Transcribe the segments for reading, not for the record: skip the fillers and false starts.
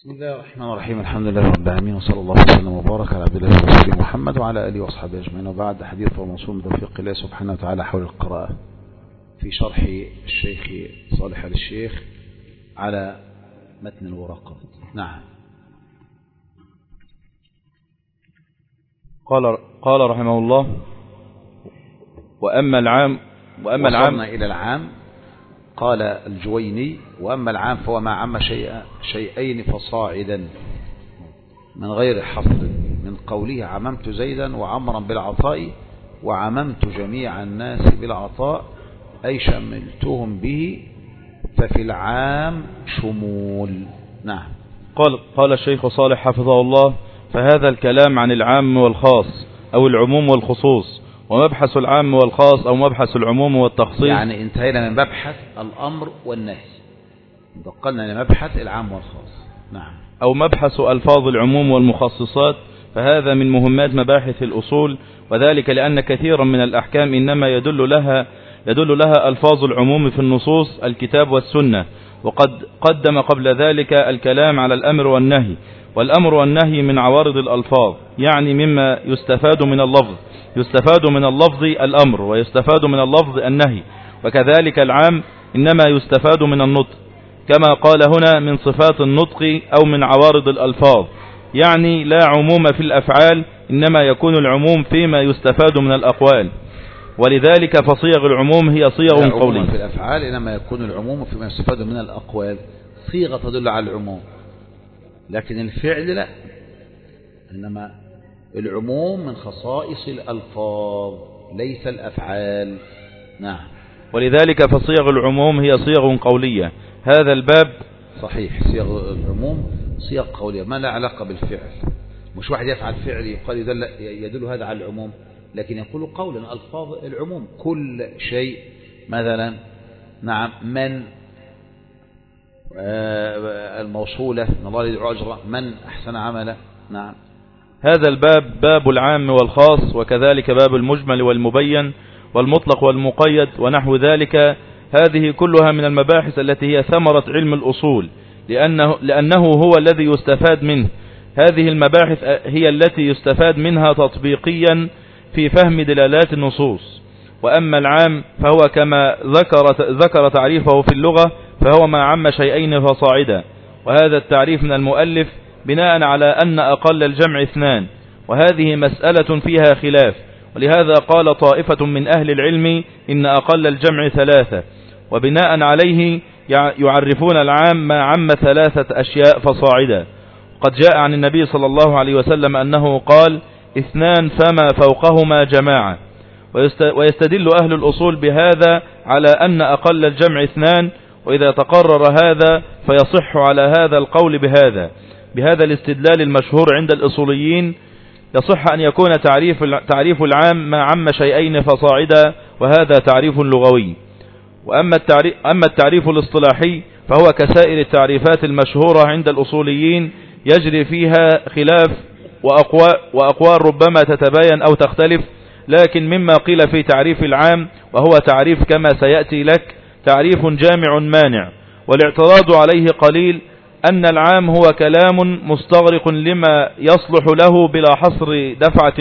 بسم الله الرحمن الرحيم. الحمد لله رب العالمين، وصلى الله وسلم وبارك على عبد الله ورسوله محمد وعلى آله وأصحابه أجمعين. وبعد، حديث وموصول من توفيق الله سبحانه وتعالى حول القراءة في شرح الشيخ صالح آل الشيخ على متن الورقات. نعم. قال رحمه الله: وأما العام إلى العام. قال الجويني: وأما العام فهو ما عم شيئين فصاعدا من غير حصر، من قوله عممت زيدا وعمرا بالعطاء وعممت جميع الناس بالعطاء، أي شملتهم به، ففي العام شمول. نعم. قال الشيخ صالح حفظه الله: فهذا الكلام عن العام والخاص أو العموم والخصوص، ومبحث العام والخاص أو مبحث العموم والتخصيص. يعني انتهينا من مبحث الأمر والنهي، انتقلنا لمبحث العام والخاص. نعم. أو مبحث ألفاظ العموم والمخصصات، فهذا من مهمات مباحث الأصول، وذلك لأن كثيرا من الأحكام إنما يدل لها ألفاظ العموم في النصوص الكتاب والسنة، وقد قدم قبل ذلك الكلام على الأمر والنهي. والأمر والنهي من عوارض الألفاظ، يعني مما يستفاد من اللفظ. يستفاد من اللفظ الأمر، ويستفاد من اللفظ النهي. وكذلك العام إنما يستفاد من النطق، كما قال هنا: من صفات النطق أو من عوارض الألفاظ، يعني لا عموم في الأفعال، إنما يكون العموم فيما يستفاد من الأقوال. ولذلك فصيغ العموم هي صيغ قولية. في الأفعال إنما يكون العموم فيما يستفاد من الأقوال. صيغة تدل على العموم، لكن الفعل لا، إنما العموم من خصائص الألفاظ ليس الأفعال. نعم. ولذلك فصيغ العموم هي صيغ قولية. هذا الباب صحيح، صيغ العموم صيغ قولية ما لا علاقة بالفعل. مش واحد يفعل فعل يقال يدل هذا على العموم، لكن يقول قولا ألفاظ العموم كل شيء. مثلا نعم، من الموصولة من الله يدعو أجرا، من أحسن عملا. نعم. هذا الباب باب العام والخاص، وكذلك باب المجمل والمبين والمطلق والمقيد ونحو ذلك. هذه كلها من المباحث التي هي ثمرة علم الأصول، لأنه هو الذي يستفاد منه. هذه المباحث هي التي يستفاد منها تطبيقيا في فهم دلالات النصوص. وأما العام فهو كما ذكر تعريفه في اللغة، فهو ما عم شيئين فصاعدا. وهذا التعريف من المؤلف بناء على أن أقل الجمع 2، وهذه مسألة فيها خلاف، ولهذا قال طائفة من أهل العلم إن أقل الجمع 3، وبناء عليه يعرفون العام ما عم 3 أشياء فصاعدا. قد جاء عن النبي صلى الله عليه وسلم أنه قال: 2 فما فوقهما جماعة. ويستدل أهل الأصول بهذا على أن أقل الجمع 2، وإذا تقرر هذا فيصح على هذا القول بهذا الاستدلال المشهور عند الأصوليين. يصح أن يكون تعريف العام ما عم شيئين فصاعدا، وهذا تعريف لغوي. أما التعريف الاصطلاحي فهو كسائر التعريفات المشهورة عند الأصوليين، يجري فيها خلاف وأقوال ربما تتباين أو تختلف. لكن مما قيل في تعريف العام، وهو تعريف كما سيأتي لك، تعريف جامع مانع. والاعتراض عليه قليل، أن العام هو كلام مستغرق لما يصلح له بلا حصر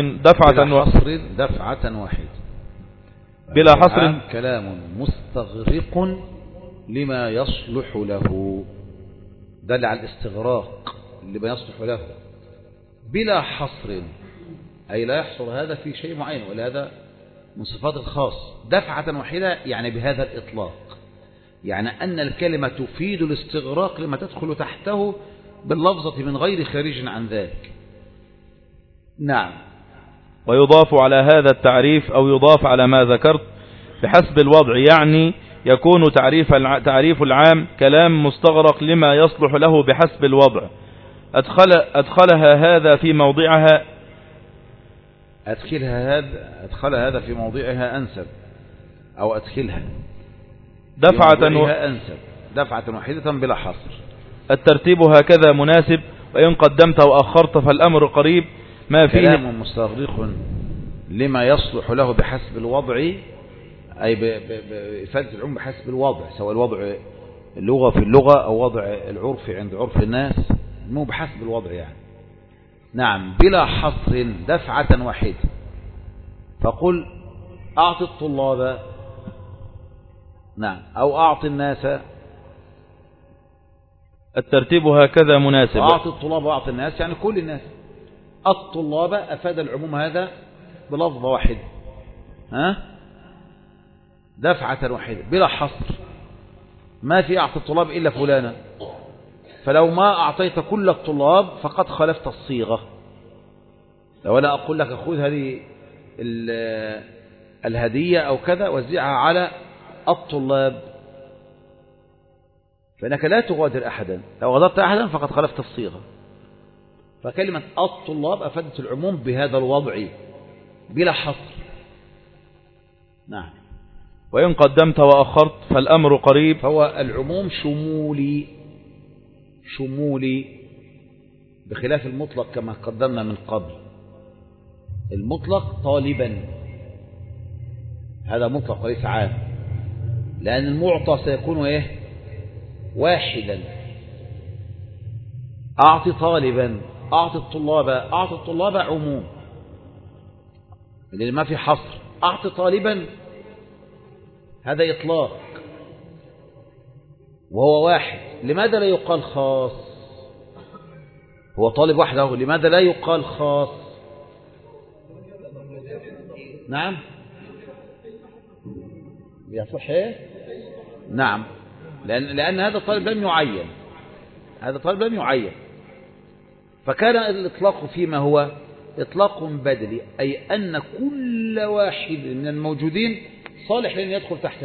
دفعة واحدة. بلا حصر كلام مستغرق لما يصلح له، دل على الاستغراق لما يصلح له بلا حصر، أي لا يحصر هذا في شيء معين، ولهذا من صفات الخاص. دفعة واحدة يعني بهذا الإطلاق، يعني أن الكلمة تفيد الاستغراق لما تدخل تحته باللفظة من غير خارج عن ذلك. نعم. ويضاف على هذا التعريف أو يضاف على ما ذكرت بحسب الوضع، يعني يكون تعريف العام كلام مستغرق لما يصلح له بحسب الوضع. أدخلها هذا في موضعها أدخلها هذا في موضعها أنسب، أو أدخلها دفعة واحدة بلا حصر. الترتيب هكذا مناسب، وإن قدمت وأخرت فالأمر قريب. ما فيه كلام مستغرق لما يصلح له بحسب الوضع، أي بإفادة العلم بحسب الوضع، سواء الوضع اللغة في اللغة أو وضع العرف عند عرف الناس. مو بحسب الوضع يعني. نعم بلا حصر دفعة واحدة. فقل أعطي الطلاب، نعم، أو أعطي الناس. الترتيب هكذا مناسب. أعطي الطلاب وأعطي الناس يعني كل الناس. الطلاب أفاد العموم هذا بلفظة واحدة، دفعة واحدة بلا حصر. ما في أعطي الطلاب إلا فلانا، فلو ما أعطيت كل الطلاب فقد خالفت الصيغة. لو أنا أقول لك خذ هذه الهدية أو كذا وزعها على الطلاب، فإنك لا تغادر أحدا. لو غادرت أحدا فقد خالفت الصيغة. فكلمة الطلاب أفادت العموم بهذا الوضع بلا حصر. نعم. وإن قدمت وأخرت فالأمر قريب. فهو العموم شمولي بخلاف المطلق كما قدمنا من قبل. المطلق طالبا، هذا مطلق وليس عام، لأن المعطى سيكون واحدا. أعطي طالبا، أعطي الطلاب عموم لأن ما في حصر. أعطي طالبا هذا إطلاق وهو واحد، لماذا لا يقال خاص؟ هو طالب وحده، لماذا لا يقال خاص؟ نعم يصح. نعم، لأن هذا الطالب لم يعين، فكان الإطلاق فيما هو إطلاق بدلي، أي أن كل واحد من الموجودين صالح أن يدخل تحت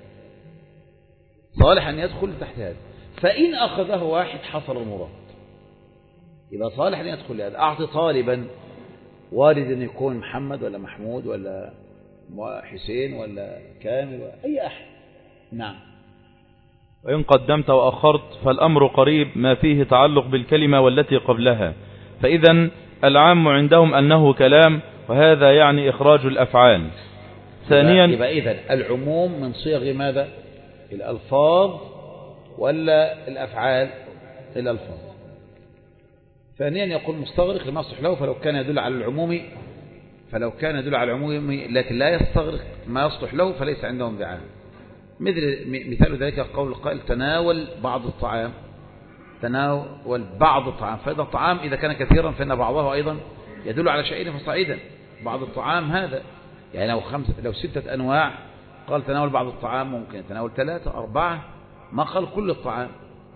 هذا، فإن أخذه واحد حصل المراد، يبقى صالح أن يدخل هذا. أعطي طالبا وارد أن يكون محمد ولا محمود ولا حسين ولا كامل ولا أي أحد. نعم. وإن قدمت وأخرت فالأمر قريب، ما فيه تعلق بالكلمة والتي قبلها. فإذا العام عندهم أنه كلام، وهذا يعني إخراج الأفعال. ثانيا يبقى إذن العموم من صيغ ماذا؟ الألفاظ ولا الأفعال؟ الألفاظ. ثانيا يقول مستغرق لما يصلح له، فلو كان يدل على العموم لكن لا يستغرق ما يصلح له فليس عندهم بعام. مثال ذلك قول القائل تناول بعض الطعام، فإذا الطعام إذا كان كثيرا فإن بعضه أيضا يدل على شيء فصعيدا. بعض الطعام هذا يعني لو 6 أنواع قال تناول بعض الطعام، ممكن يتناول 3 4، ما قال كل الطعام.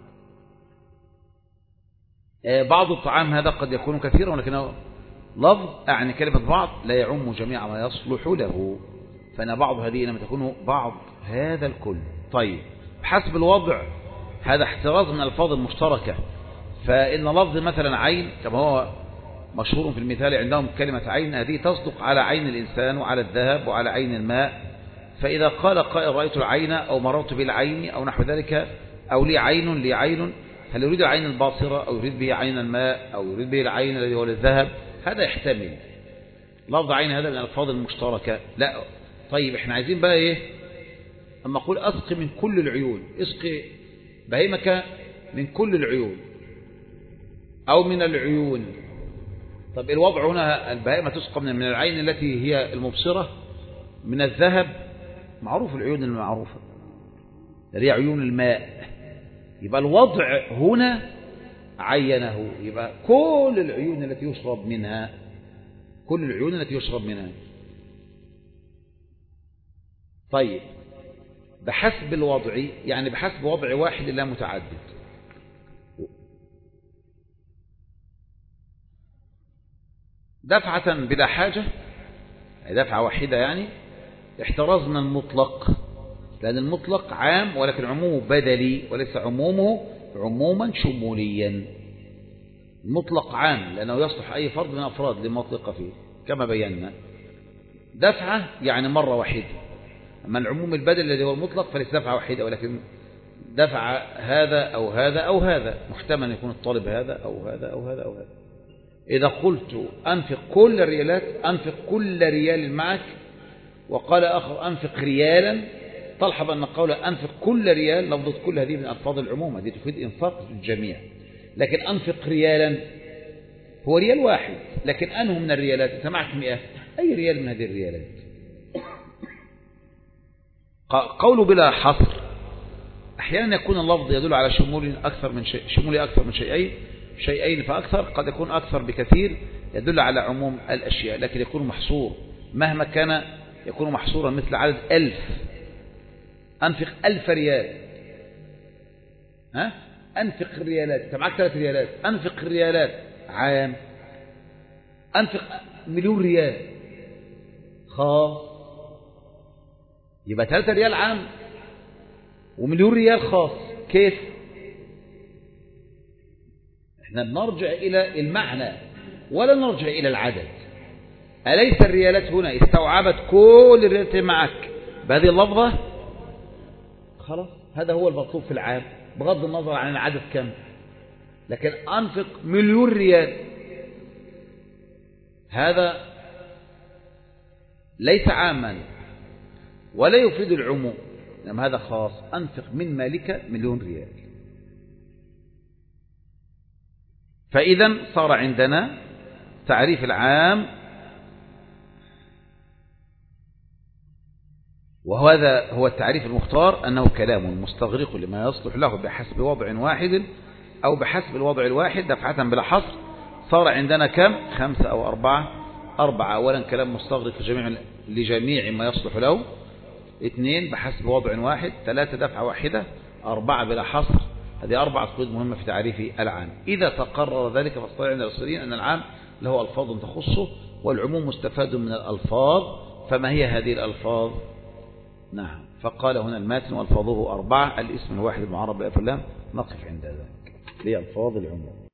بعض الطعام هذا قد يكون كثيرا ولكنه لفظ، يعني كلمة بعض لا يعم جميع ما يصلح له، فإن بعض هذه لما تكون بعض هذا الكل. طيب بحسب الوضع هذا احتراز من الألفاظ المشتركة. فإن لفظ مثلا عين كما هو مشهور في المثال عندهم، كلمة عين هذه تصدق على عين الإنسان وعلى الذهب وعلى عين الماء. فإذا قال قائل رأيت العين أو مررت بالعين أو نحو ذلك، أو لي عين، هل يريد العين الباصرة أو يريد به عين الماء أو يريد به العين الذي هو الذهب؟ هذا يحتمل. لفظ عين هذا من الألفاظ المشتركة. لا طيب احنا عايزين بقى أما أقول أسقي من كل العيون، اسقي بهيمك من كل العيون أو من العيون. طب الوضع هنا البهيمة تسقى من العين التي هي المبصرة، من الذهب معروف العيون المعروفة اللي هي عيون الماء. يبقى الوضع هنا عينه، يبقى كل العيون التي يشرب منها. طيب بحسب الوضع يعني بحسب وضع واحد لا متعدد. دفعة بلا حاجة، دفعة واحدة يعني احترزنا المطلق، لأن المطلق عام ولكن عمومه بدلي وليس عمومه عموما شموليا. المطلق عام لأنه يصلح أي فرد من أفراد لمطلق فيه كما بينا. دفعة يعني مرة واحدة. أما العموم البدل الذي هو المطلق فليس دفعة واحدة، ولكن دفع هذا أو هذا أو هذا، محتمل يكون الطالب هذا أو هذا أو هذا أو هذا. إذا قلت أنفق كل الريالات، أنفق كل ريال معك، وقال آخر أنفق ريالا، تلحظ أن قول أنفق كل ريال لفظة كل هذه من ألفاظ العموم، هذه تفيد إنفاق الجميع. لكن أنفق ريالا هو ريال واحد، لكن أنه من الريالات أنت معك 100، أي ريال من هذه الريالات؟ قوله بلا حصر، أحيانا يكون اللفظ يدل على شمول أكثر من شيء، شمول أكثر من شيئين فأكثر، قد يكون أكثر بكثير يدل على عموم الأشياء، لكن يكون محصور مهما كان، يكون محصورا مثل عدد 1000. أنفق 1000 ريال، أنفق الريالات، أنت معك 3 ريالات، أنفق الريالات عام، أنفق 1,000,000 ريال خاص، يبقى 3 ريال عام و1,000,000 ريال خاص. كيف؟ احنا بنرجع إلى المعنى ولا نرجع إلى العدد. أليس الريالات هنا استوعبت كل الريالات معك بهذه اللفظة؟ خلاص هذا هو المطلوب في العام بغض النظر عن العدد كم. لكن أنفق 1,000,000 ريال هذا ليس عاما ولا يفيد العموم، إنما هذا خاص، أنفق من مالك 1,000,000 ريال. فإذا صار عندنا تعريف العام، وهذا هو التعريف المختار، أنه كلام مستغرق لما يصلح له بحسب وضع واحد أو بحسب الوضع الواحد دفعة بلا حصر. صار عندنا كم؟ 5 أو 4. 4 أولا كلام مستغرق لجميع ما يصلح له، 2 بحسب وضع واحد، 3 دفعة واحدة، 4 بلا حصر. هذه 4 قيود مهمة في تعريف العام. إذا تقرر ذلك فالصحيح عند الأصوليين أن العام له ألفاظ تخصه والعموم مستفاد من الألفاظ. فما هي هذه الألفاظ؟ نعم، فقال هنا الماتن وألفاظه 4: الاسم الواحد المعرب بألف اللام. نقف عند ذلك لألفاظ العموم.